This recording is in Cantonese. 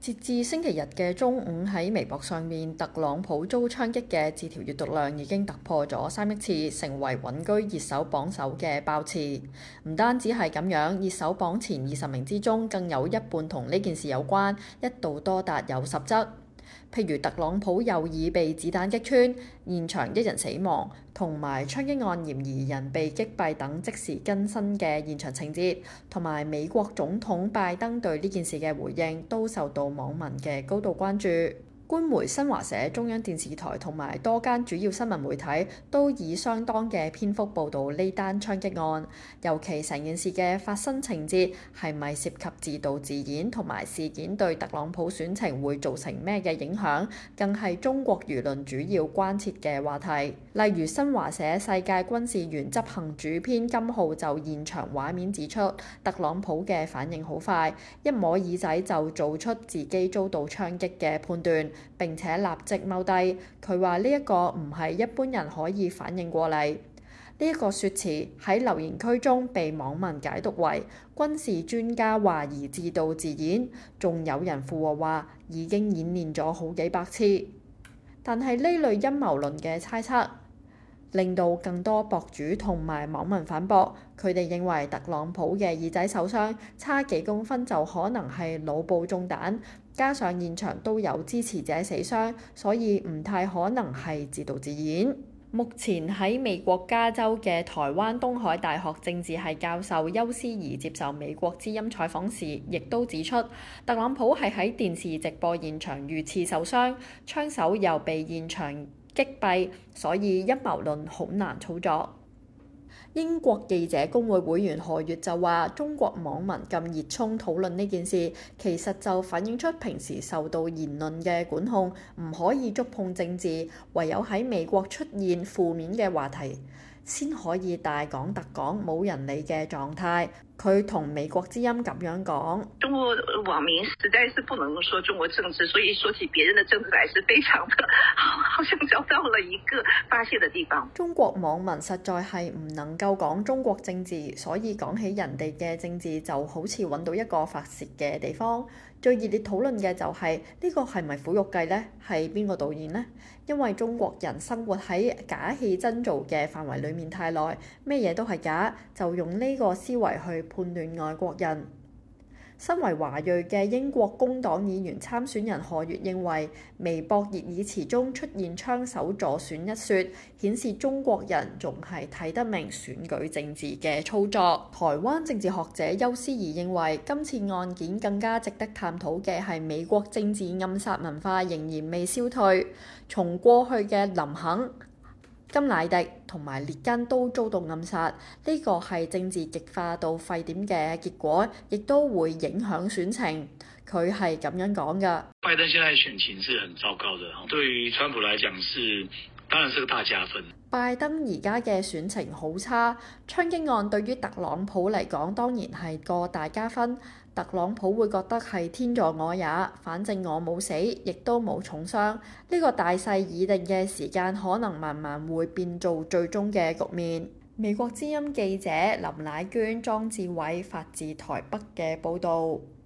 截至星期日嘅中午，喺微博上面，特朗普遭槍擊嘅字條閱讀量已經突破咗3億次，成為穩居熱搜榜首嘅爆詞。唔單止係咁樣，熱搜榜前20名之中，更有一半同呢件事有關，一度多達有10則。譬如特朗普右耳被子彈擊穿，現場1人死亡，同埋槍擊案嫌疑人被擊斃等即時更新嘅現場情節，同埋美國總統拜登對呢件事嘅回應，都受到網民嘅高度關注。官媒新華社、中央電視台同埋多間主要新聞媒體都以相當嘅篇幅報導呢單槍擊案，尤其成件事嘅發生情節係咪涉及自導自演，同埋事件對特朗普選情會造成咩嘅影響，更係中國輿論主要關切嘅話題。例如新華社世界軍事員執行主編金浩就現場畫面指出，特朗普嘅反應好快，一摸耳仔就做出自己遭到槍擊嘅判斷，並且立即踎低。佢話呢一個唔係一般人可以反應過嚟。呢一個説辭喺留言區中被網民解讀為軍事專家懷疑自導自演，仲有人附和話已經演練咗好幾百次。但係呢類陰謀論嘅猜測令到更多博主同埋網民反駁，佢哋認為特朗普嘅耳仔受傷，差幾公分就可能係腦部中彈，加上現場都有支持者死傷，所以唔太可能係自導自演。目前喺美國加州嘅台灣東海大學政治系教授邱思怡接受美國之音採訪時，亦都指出，特朗普係喺電視直播現場遇刺受傷，槍手又被現場擊斃，所以陰謀論好難操作。英國記者公會會員何月就話：中國網民咁熱衷討論呢件事，其實就反映出平時受到言論嘅管控，唔可以觸碰政治，唯有喺美國出現負面嘅話題，先可以大講特講，冇人理嘅狀態。佢同美國之音咁樣講： 中國網民實在是不能說中國政治，所以說起別人的政治來是非常的，好像找到了一個發洩的地方。 中國網民實在係唔能夠講中國政治，所以講起人哋嘅政治就好似揾到一個發洩嘅地方。最熱烈討論嘅就係呢個係咪苦肉計呢？係邊個導演呢？因為中國人生活喺假戲真做嘅範圍裡面太耐，咩嘢都係假，就用呢個思維去判斷外國人。身為華裔嘅英國工黨議員參選人何月認為，微博熱議詞中出現槍手助選一說，顯示中國人仲係睇得明選舉政治嘅操作。台灣政治學者邱思怡認為，今次案件更加值得探討嘅係美國政治暗殺文化仍然未消退，從過去嘅林肯、甘迺迪同埋列根都遭到暗殺，呢個係政治極化到沸點嘅結果，亦都會影響選情。佢係咁樣講㗎。 拜登現在選情是很糟糕的，對於川普來講是當然是個大加分。 拜登而家嘅選情好差，槍擊案對於特朗普嚟講當然係個大加分。特朗普會覺得係天助我也，反正我冇死，亦都冇重傷。呢個大勢已定嘅時間，可能慢慢會變做最終嘅局面。美國之音記者林乃娟、莊志偉發自台北嘅報導。